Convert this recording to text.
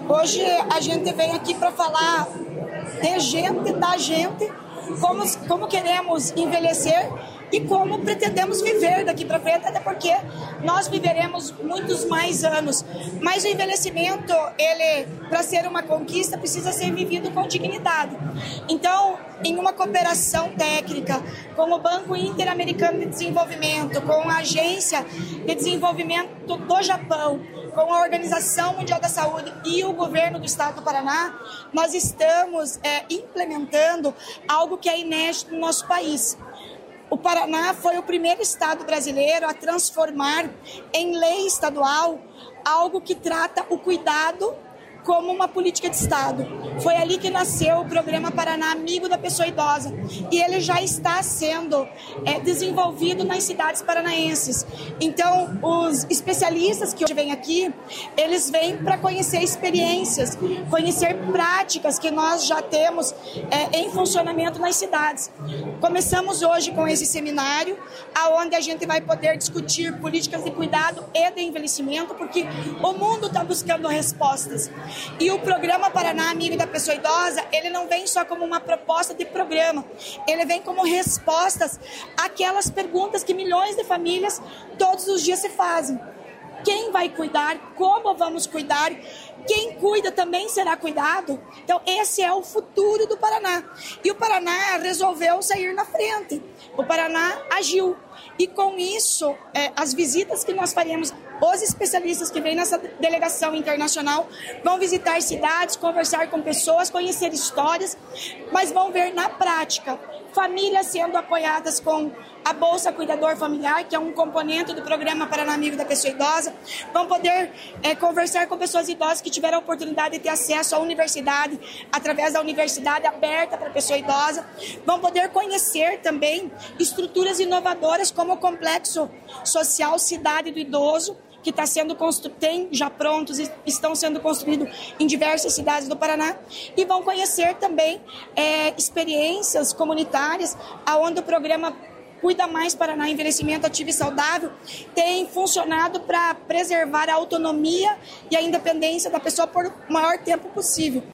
Hoje a gente vem aqui para falar de gente, da gente, como queremos envelhecer e como pretendemos viver daqui para frente, até porque nós viveremos muitos mais anos. Mas o envelhecimento, ele, para ser uma conquista, precisa ser vivido com dignidade. Então, em uma cooperação técnica com o Banco Interamericano de Desenvolvimento, com a Agência de Desenvolvimento do Japão, com a Organização Mundial da Saúde e o governo do estado do Paraná, nós estamos implementando algo que é inédito no nosso país. O Paraná foi o primeiro estado brasileiro a transformar em lei estadual algo que trata o cuidado como uma política de Estado. Foi ali que nasceu o programa Paraná Amigo da Pessoa Idosa e ele já está sendo desenvolvido nas cidades paranaenses. Então, os especialistas que hoje vêm aqui, eles vêm para conhecer experiências, conhecer práticas que nós já temos em funcionamento nas cidades. Começamos hoje com esse seminário, onde a gente vai poder discutir políticas de cuidado e de envelhecimento, porque o mundo está buscando respostas. E o programa Paraná Amigo da Pessoa Idosa, ele não vem só como uma proposta de programa, ele vem como respostas àquelas perguntas que milhões de famílias todos os dias se fazem. Quem vai cuidar? Como vamos cuidar? Quem cuida também será cuidado? Então, esse é o futuro do Paraná. E o Paraná resolveu sair na frente. O Paraná agiu. E com isso, as visitas que nós faremos, os especialistas que vêm nessa delegação internacional vão visitar cidades, conversar com pessoas, conhecer histórias, mas vão ver na prática famílias sendo apoiadas com a Bolsa Cuidador Familiar, que é um componente do programa Paraná Amigo da Pessoa Idosa. Vão poder conversar com pessoas idosas que tiveram a oportunidade de ter acesso à universidade, através da universidade aberta para a pessoa idosa. Vão poder conhecer também estruturas inovadoras como o Complexo Social Cidade do Idoso, que está sendo tem já prontos e estão sendo construídos em diversas cidades do Paraná, e vão conhecer também experiências comunitárias, onde o programa Cuida Mais Paraná Envelhecimento Ativo e Saudável tem funcionado para preservar a autonomia e a independência da pessoa por o maior tempo possível.